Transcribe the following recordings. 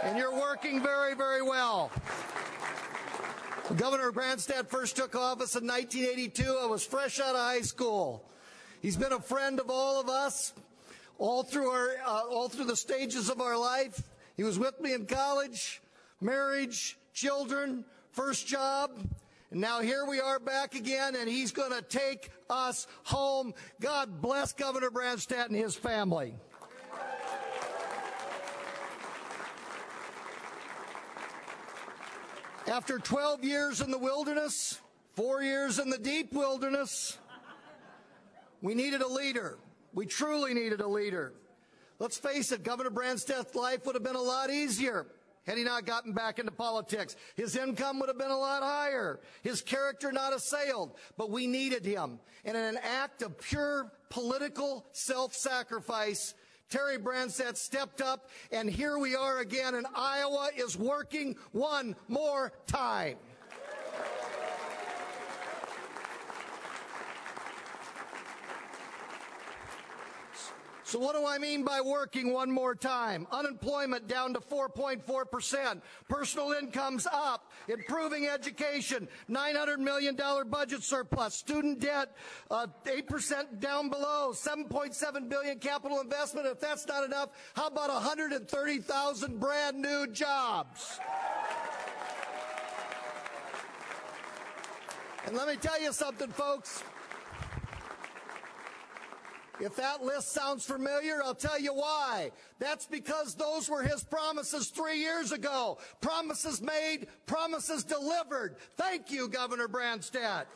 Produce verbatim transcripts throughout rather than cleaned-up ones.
And you're working very, very well. Governor Branstad first took office in nineteen eighty-two. I was fresh out of high school. He's been a friend of all of us, all through our, uh, all through the stages of our life. He was with me in college, marriage, children, first job. And now here we are back again, and he's going to take us home. God bless Governor Branstad and his family. After twelve years in the wilderness, four years in the deep wilderness, we needed a leader. We truly needed a leader. Let's face it, Governor Branstad's life would have been a lot easier had he not gotten back into politics. His income would have been a lot higher. His character not assailed. But we needed him. And in an act of pure political self-sacrifice, Terry Branstad stepped up, and here we are again, and Iowa is working one more time. So what do I mean by working one more time? Unemployment down to four point four percent. Personal incomes up. Improving education. nine hundred million dollars budget surplus. Student debt uh, eight percent down below. seven point seven billion dollars capital investment. If that's not enough, how about one hundred thirty thousand brand new jobs? And let me tell you something, folks. If that list sounds familiar, I'll tell you why. That's because those were his promises three years ago. Promises made, promises delivered. Thank you, Governor Branstad.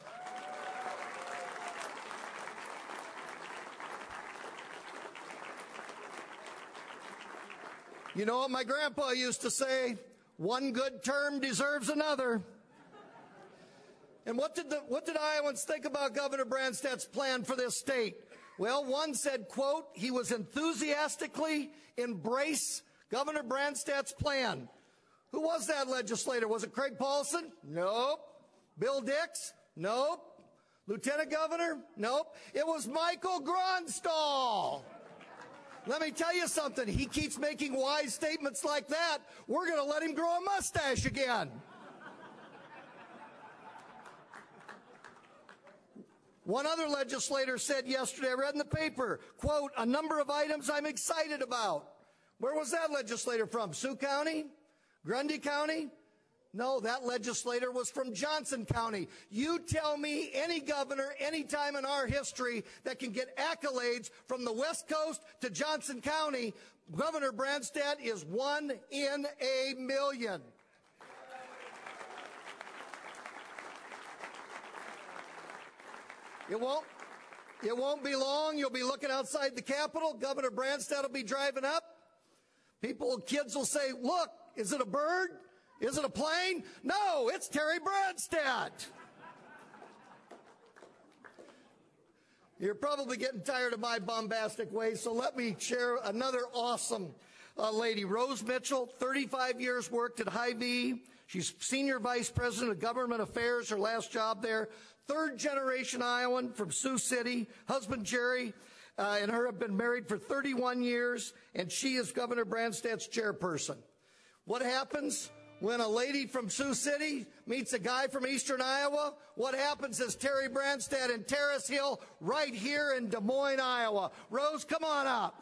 You know what my grandpa used to say? One good term deserves another. And what did the, what did Iowans think about Governor Branstad's plan for this state? Well, one said, quote, he was enthusiastically embrace Governor Branstad's plan. Who was that legislator? Was it Craig Paulson? Nope. Bill Dix? Nope. Lieutenant Governor? Nope. It was Michael Gronstall. Let me tell you something. He keeps making wise statements like that. We're going to let him grow a mustache again. One other legislator said yesterday, I read in the paper, quote, a number of items I'm excited about. Where was that legislator from? Sioux County? Grundy County? No, that legislator was from Johnson County. You tell me any governor, any time in our history that can get accolades from the West Coast to Johnson County, Governor Branstad is one in a million. It won't, it won't be long. You'll be looking outside the Capitol. Governor Branstad will be driving up. People, kids will say, look, is it a bird? Is it a plane? No, it's Terry Branstad. You're probably getting tired of my bombastic ways, so let me share another awesome uh, lady. Rose Mitchell, thirty-five years worked at Hy-Vee. She's Senior Vice President of Government Affairs, her last job there. Third generation Iowan from Sioux City. Husband Jerry uh, and her have been married for thirty-one years, and she is Governor Branstad's chairperson. What happens when a lady from Sioux City meets a guy from eastern Iowa? What happens is Terry Branstad and Terrace Hill right here in Des Moines, Iowa. Rose, come on up.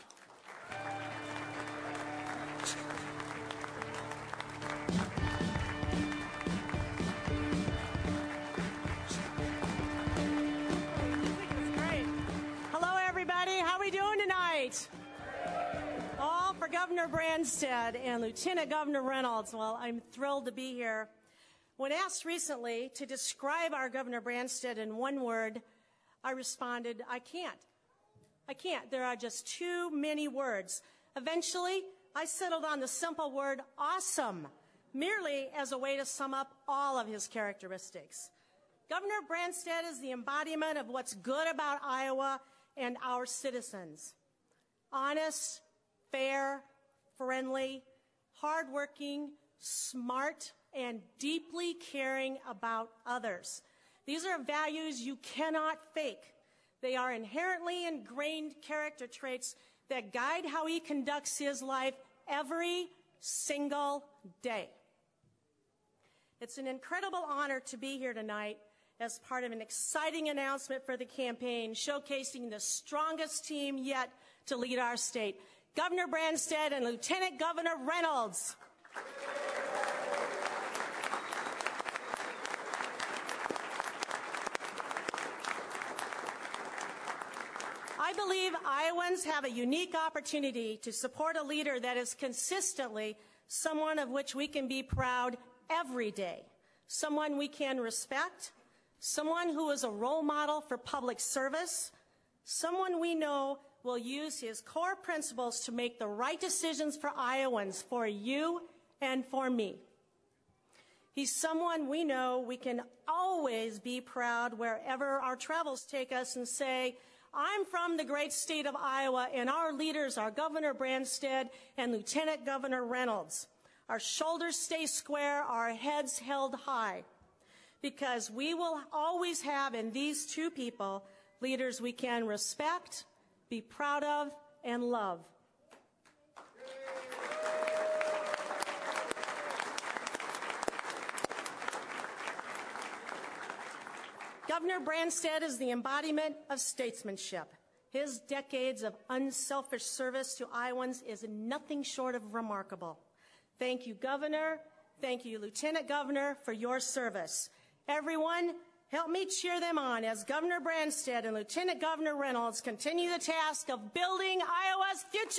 How are we doing tonight? All for Governor Branstad and Lieutenant Governor Reynolds. Well, I'm thrilled to be here. When asked recently to describe our Governor Branstad in one word, I responded, I can't. I can't. There are just too many words. Eventually, I settled on the simple word awesome, merely as a way to sum up all of his characteristics. Governor Branstad is the embodiment of what's good about Iowa and our citizens. Honest, fair, friendly, hardworking, smart, and deeply caring about others. These are values you cannot fake. They are inherently ingrained character traits that guide how he conducts his life every single day. It's an incredible honor to be here tonight as part of an exciting announcement for the campaign, showcasing the strongest team yet to lead our state, Governor Branstad and Lieutenant Governor Reynolds. I believe Iowans have a unique opportunity to support a leader that is consistently someone of which we can be proud every day, someone we can respect, someone who is a role model for public service, someone we know will use his core principles to make the right decisions for Iowans, for you and for me. He's someone we know we can always be proud wherever our travels take us and say, I'm from the great state of Iowa, and our leaders are Governor Branstad and Lieutenant Governor Reynolds. Our shoulders stay square, our heads held high, because we will always have in these two people leaders we can respect, be proud of, and love. Governor Branstad is the embodiment of statesmanship. His decades of unselfish service to Iowans is nothing short of remarkable. Thank you, Governor. Thank you, Lieutenant Governor, for your service. Everyone, help me cheer them on as Governor Branstad and Lieutenant Governor Reynolds continue the task of building Iowa's future!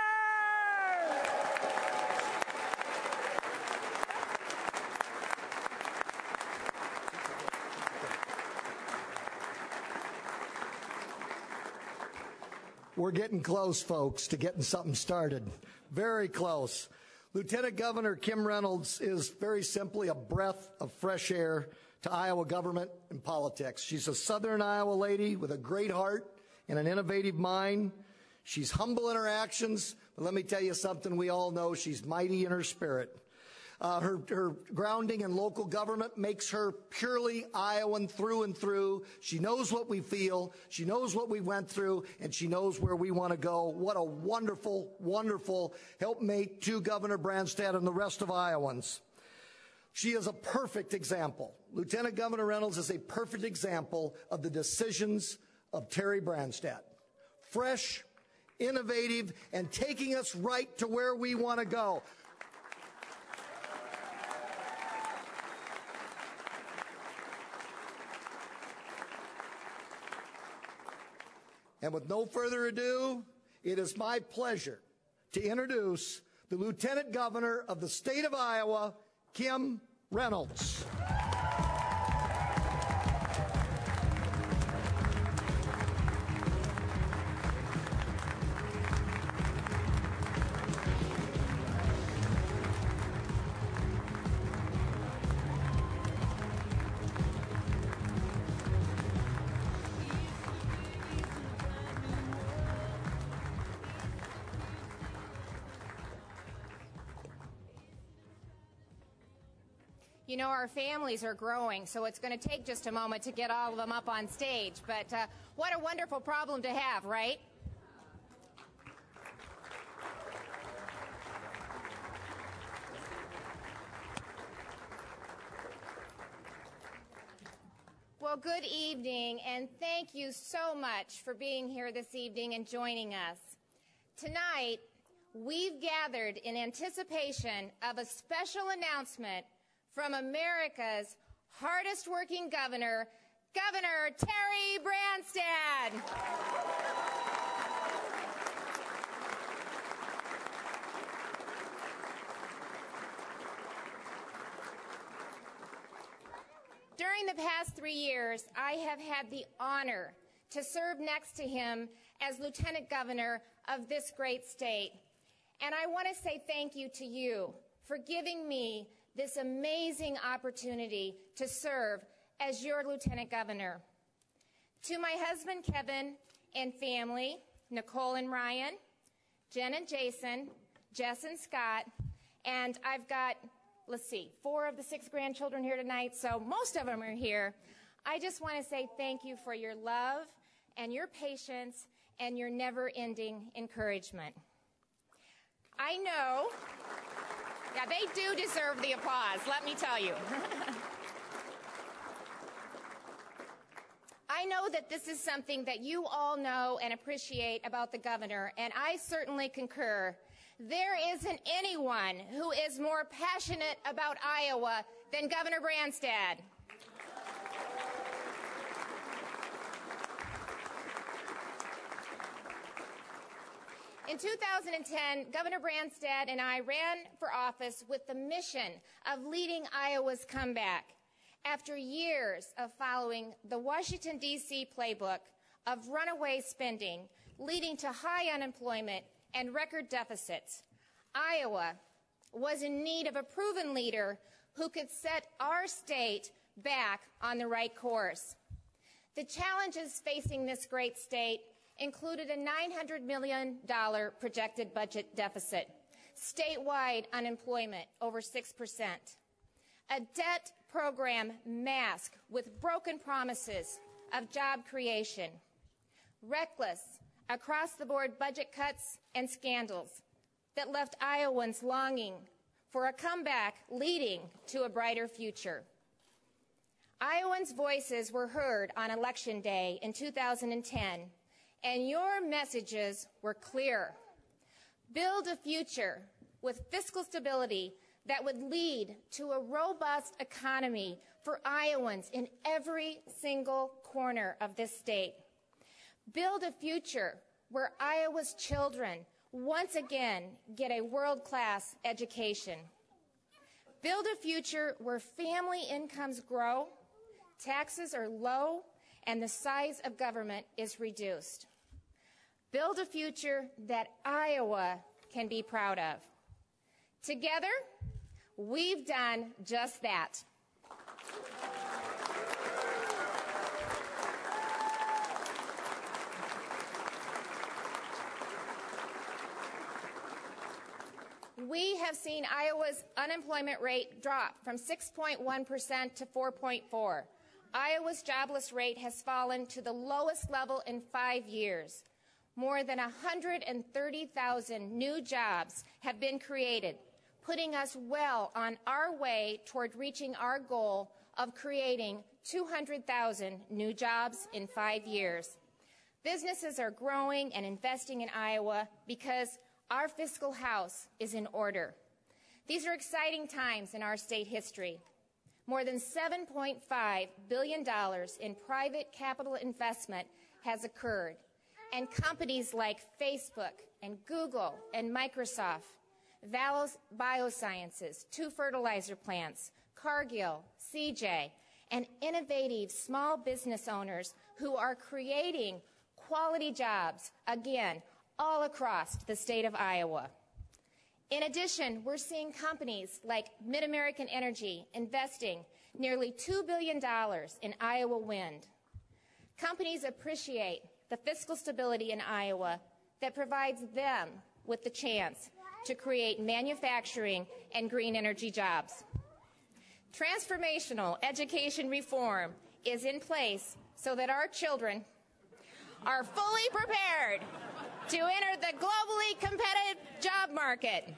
We're getting close, folks, to getting something started. Very close. Lieutenant Governor Kim Reynolds is very simply a breath of fresh air to Iowa government and politics. She's a Southern Iowa lady with a great heart and an innovative mind. She's humble in her actions, but let me tell you something we all know, she's mighty in her spirit. Uh, her, her grounding in local government makes her purely Iowan through and through. She knows what we feel, she knows what we went through, and she knows where we want to go. What a wonderful, wonderful helpmate to Governor Branstad and the rest of Iowans. She is a perfect example. Lieutenant Governor Reynolds is a perfect example of the decisions of Terry Branstad. Fresh, innovative, and taking us right to where we want to go. And with no further ado, it is my pleasure to introduce the Lieutenant Governor of the state of Iowa, Kim Reynolds. You know, our families are growing, so it's going to take just a moment to get all of them up on stage. But uh, what a wonderful problem to have, right? Well, good evening, and thank you so much for being here this evening and joining us. Tonight, we've gathered in anticipation of a special announcement from America's hardest working governor, Governor Terry Branstad. During the past three years, I have had the honor to serve next to him as Lieutenant Governor of this great state. And I want to say thank you to you for giving me this amazing opportunity to serve as your Lieutenant Governor. To my husband, Kevin, and family, Nicole and Ryan, Jen and Jason, Jess and Scott, and I've got, let's see, four of the six grandchildren here tonight, so most of them are here. I just want to say thank you for your love and your patience and your never-ending encouragement. I know Yeah, they do deserve the applause, let me tell you. I know that this is something that you all know and appreciate about the governor, and I certainly concur. There isn't anyone who is more passionate about Iowa than Governor Branstad. In two thousand ten, Governor Branstad and I ran for office with the mission of leading Iowa's comeback. After years of following the Washington, D C playbook of runaway spending, leading to high unemployment and record deficits, Iowa was in need of a proven leader who could set our state back on the right course. The challenges facing this great state included a nine hundred million dollars projected budget deficit, statewide unemployment over six percent, a debt program masked with broken promises of job creation, reckless across-the-board budget cuts and scandals that left Iowans longing for a comeback leading to a brighter future. Iowans' voices were heard on Election Day in two thousand ten, and your messages were clear. Build a future with fiscal stability that would lead to a robust economy for Iowans in every single corner of this state. Build a future where Iowa's children once again get a world-class education. Build a future where family incomes grow, taxes are low, and the size of government is reduced. Build a future that Iowa can be proud of. Together, we've done just that. We have seen Iowa's unemployment rate drop from six point one percent to four point four. Iowa's jobless rate has fallen to the lowest level in five years. More than one hundred thirty thousand new jobs have been created, putting us well on our way toward reaching our goal of creating two hundred thousand new jobs in five years. Businesses are growing and investing in Iowa because our fiscal house is in order. These are exciting times in our state history. More than seven point five billion dollars in private capital investment has occurred, and companies like Facebook and Google and Microsoft, Valos Biosciences, two fertilizer plants, Cargill, C J, and innovative small business owners who are creating quality jobs, again, all across the state of Iowa. In addition, we're seeing companies like MidAmerican Energy investing nearly two billion dollars in Iowa wind. Companies appreciate the fiscal stability in Iowa that provides them with the chance to create manufacturing and green energy jobs. Transformational education reform is in place so that our children are fully prepared to enter the globally competitive job market.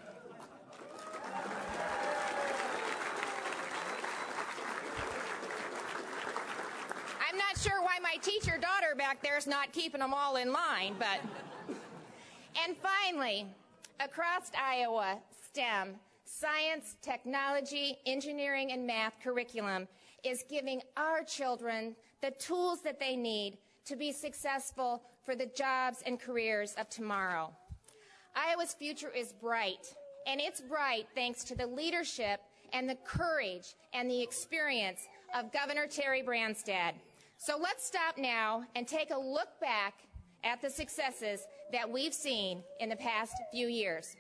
I'm not sure why my teacher daughter back there is not keeping them all in line, but. And finally, across Iowa, STEM, science, technology, engineering, and math curriculum is giving our children the tools that they need to be successful for the jobs and careers of tomorrow. Iowa's future is bright, and it's bright thanks to the leadership and the courage and the experience of Governor Terry Branstad. So let's stop now and take a look back at the successes that we've seen in the past few years.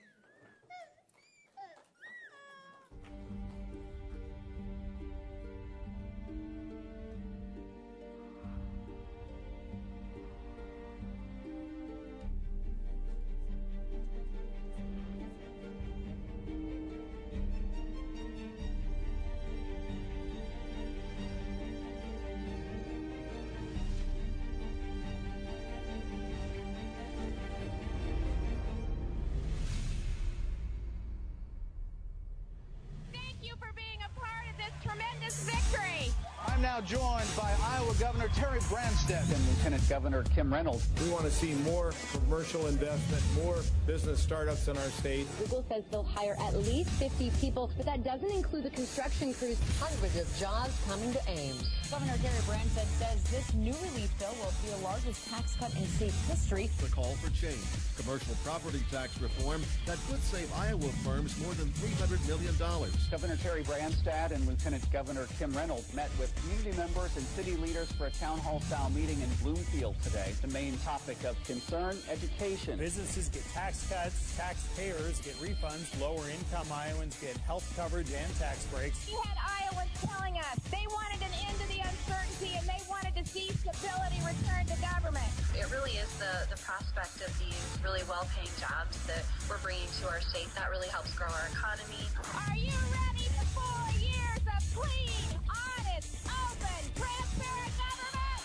I'm now joined by Iowa Governor Terry Branstad and Lieutenant Governor Kim Reynolds. We want to see more commercial investment, more business startups in our state. Google says they'll hire at least fifty people, but that doesn't include the construction crews. Hundreds of jobs coming to Ames. Governor Terry Branstad says this new relief bill will be the largest tax cut in state history. The call for change. Commercial property tax reform that could save Iowa firms more than three hundred million dollars. Governor Terry Branstad and Lieutenant Governor Kim Reynolds met with community members and city leaders for a town hall-style meeting in Bloomfield today. The main topic of concern, education. Businesses get tax cuts, taxpayers get refunds, lower-income Iowans get health coverage and tax breaks. We had Iowans telling us they wanted an end to the uncertainty and they wanted to see stability return to government. It really is the, the prospect of these really well-paying jobs that we're bringing to our state that really helps grow our economy. Are you ready for four years of clean, honest, open, transparent government?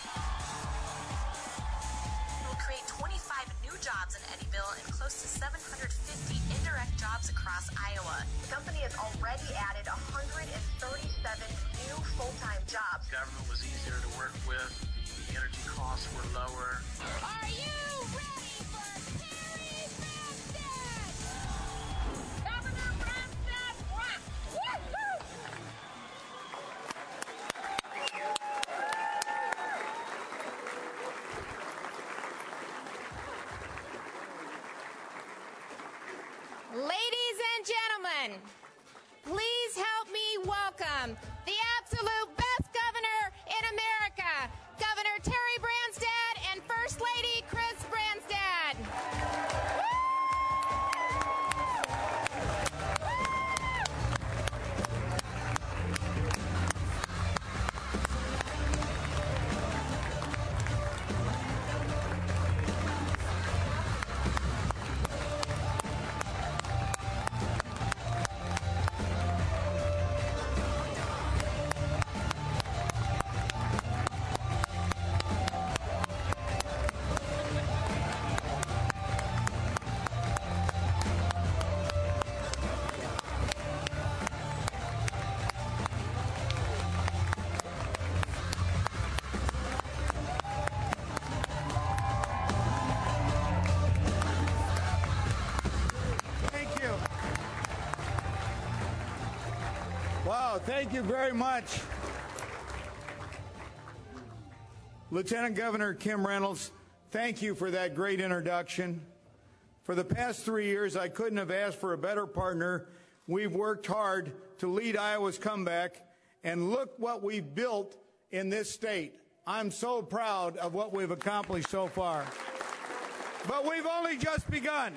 We'll create twenty-five new jobs in Eddyville and close to seven hundred fifty indirect jobs across Iowa. The company has already added one hundred thirty-seven new full-time jobs. Government was easier to work with. The energy costs were lower. Are you ready for Terry Branstad? Governor Branstad, rock! Woo-hoo! Ladies and gentlemen, please help me welcome the absolute best governor in America, Governor Terry Branstad and First Lady Chris Branstad. Wow, thank you very much. Lieutenant Governor Kim Reynolds, thank you for that great introduction. For the past three years, I couldn't have asked for a better partner. We've worked hard to lead Iowa's comeback, and look what we've built in this state. I'm so proud of what we've accomplished so far. But we've only just begun.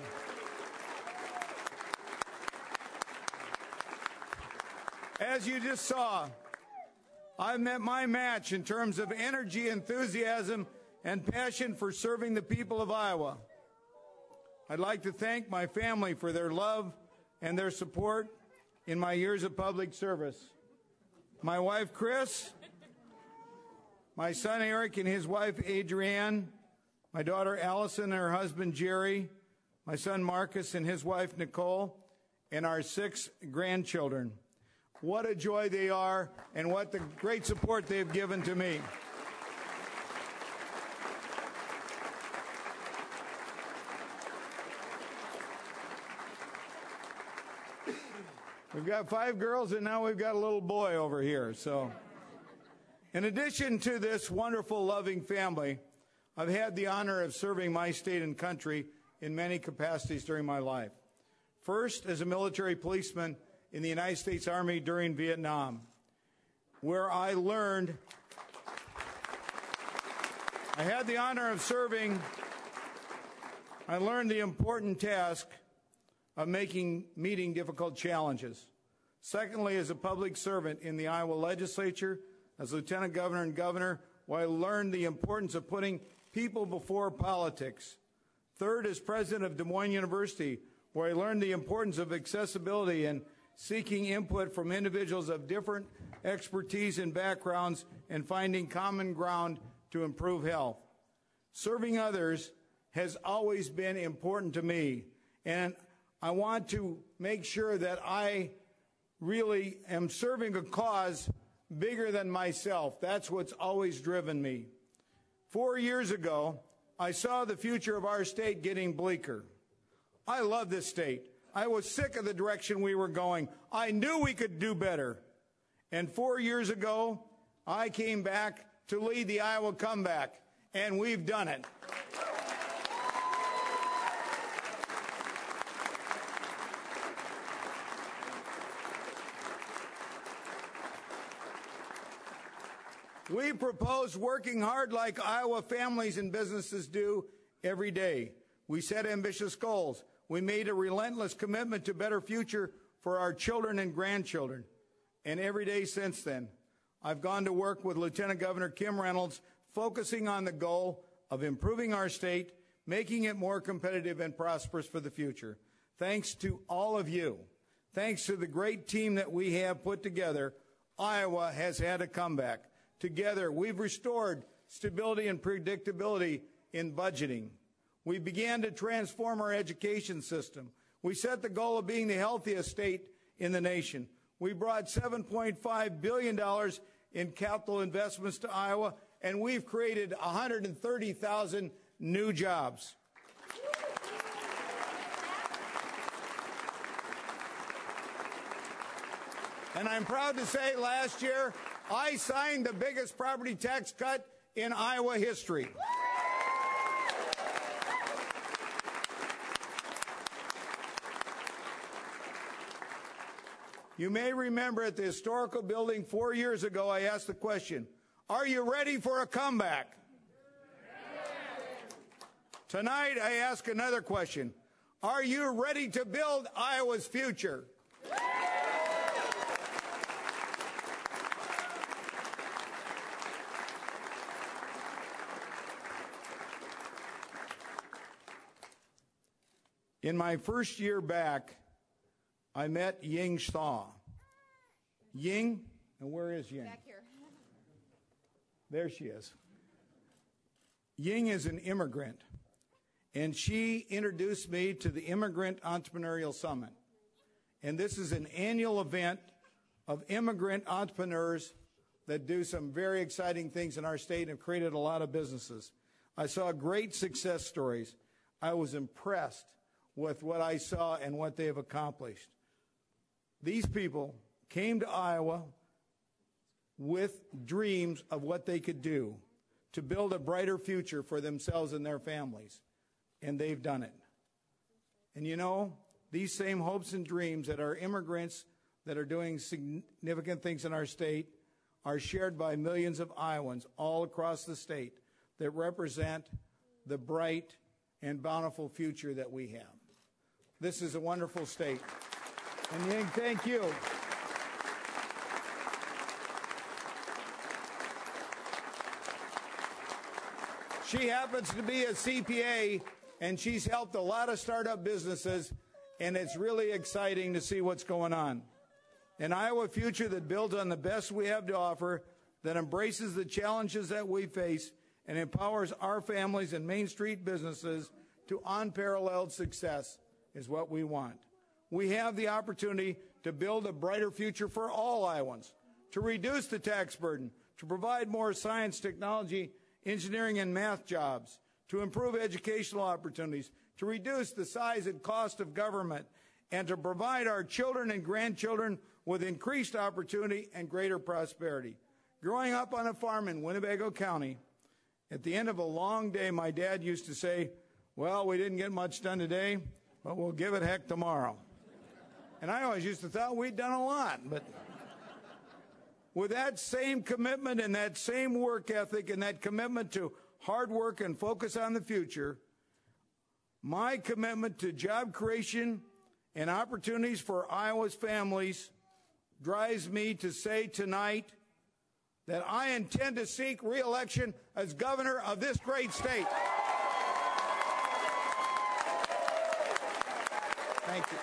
As you just saw, I've met my match in terms of energy, enthusiasm, and passion for serving the people of Iowa. I'd like to thank my family for their love and their support in my years of public service. My wife, Chris, my son, Eric, and his wife, Adrienne, my daughter, Allison, and her husband, Jerry, my son, Marcus, and his wife, Nicole, and our six grandchildren. What a joy they are, and what the great support they've given to me. We've got five girls, and now we've got a little boy over here. So, in addition to this wonderful, loving family, I've had the honor of serving my state and country in many capacities during my life. First, as a military policeman in the United States Army during Vietnam, where I learned, I had the honor of serving, I learned the important task of making, meeting difficult challenges. Secondly, as a public servant in the Iowa legislature, as lieutenant governor and governor, where I learned the importance of putting people before politics. Third, as president of Des Moines University, where I learned the importance of accessibility and seeking input from individuals of different expertise and backgrounds and finding common ground to improve health. Serving others has always been important to me, and I want to make sure that I really am serving a cause bigger than myself. That's what's always driven me. Four years ago, I saw the future of our state getting bleaker. I love this state. I was sick of the direction we were going. I knew we could do better. And four years ago, I came back to lead the Iowa comeback, and we've done it. We propose working hard like Iowa families and businesses do every day. We set ambitious goals. We made a relentless commitment to a better future for our children and grandchildren. And every day since then, I've gone to work with Lieutenant Governor Kim Reynolds, focusing on the goal of improving our state, making it more competitive and prosperous for the future. Thanks to all of you, thanks to the great team that we have put together, Iowa has had a comeback. Together, we've restored stability and predictability in budgeting. We began to transform our education system. We set the goal of being the healthiest state in the nation. We brought seven point five billion dollars in capital investments to Iowa, and we've created one hundred thirty thousand new jobs. And I'm proud to say last year, I signed the biggest property tax cut in Iowa history. You may remember at the historical building four years ago, I asked the question, are you ready for a comeback? Tonight, I ask another question. Are you ready to build Iowa's future? In my first year back, I met Ying Shaw. Ying, and where is Ying? Back here. There she is. Ying is an immigrant, and she introduced me to the Immigrant Entrepreneurial Summit. And this is an annual event of immigrant entrepreneurs that do some very exciting things in our state and have created a lot of businesses. I saw great success stories. I was impressed with what I saw and what they have accomplished. These people came to Iowa with dreams of what they could do to build a brighter future for themselves and their families, and they've done it. And you know, these same hopes and dreams that our immigrants that are doing significant things in our state are shared by millions of Iowans all across the state that represent the bright and bountiful future that we have. This is a wonderful state. And Ying, thank you. She happens to be a C P A, and she's helped a lot of startup businesses, and it's really exciting to see what's going on. An Iowa future that builds on the best we have to offer, that embraces the challenges that we face, and empowers our families and Main Street businesses to unparalleled success is what we want. We have the opportunity to build a brighter future for all Iowans, to reduce the tax burden, to provide more science, technology, engineering, and math jobs, to improve educational opportunities, to reduce the size and cost of government, and to provide our children and grandchildren with increased opportunity and greater prosperity. Growing up on a farm in Winnebago County, at the end of a long day, my dad used to say, well, we didn't get much done today, but we'll give it heck tomorrow. And I always used to thought we'd done a lot, but with that same commitment and that same work ethic and that commitment to hard work and focus on the future, my commitment to job creation and opportunities for Iowa's families drives me to say tonight that I intend to seek re-election as governor of this great state. Thank you.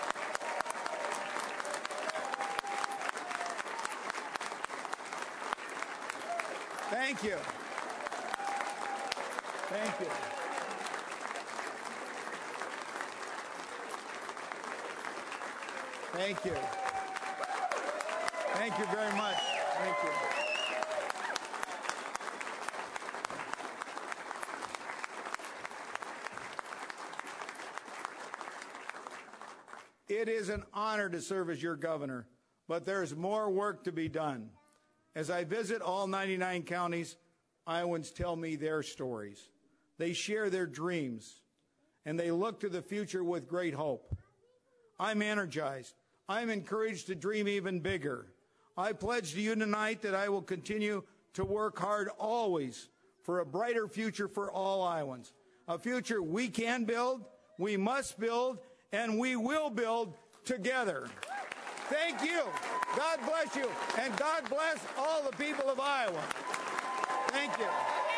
Thank you. Thank you. Thank you. Thank you very much. Thank you. It is an honor to serve as your governor, but there's more work to be done. As I visit all ninety-nine counties, Iowans tell me their stories. They share their dreams, and they look to the future with great hope. I'm energized. I'm encouraged to dream even bigger. I pledge to you tonight that I will continue to work hard always for a brighter future for all Iowans, a future we can build, we must build, and we will build together. Thank you. God bless you. And God bless all the people of Iowa. Thank you.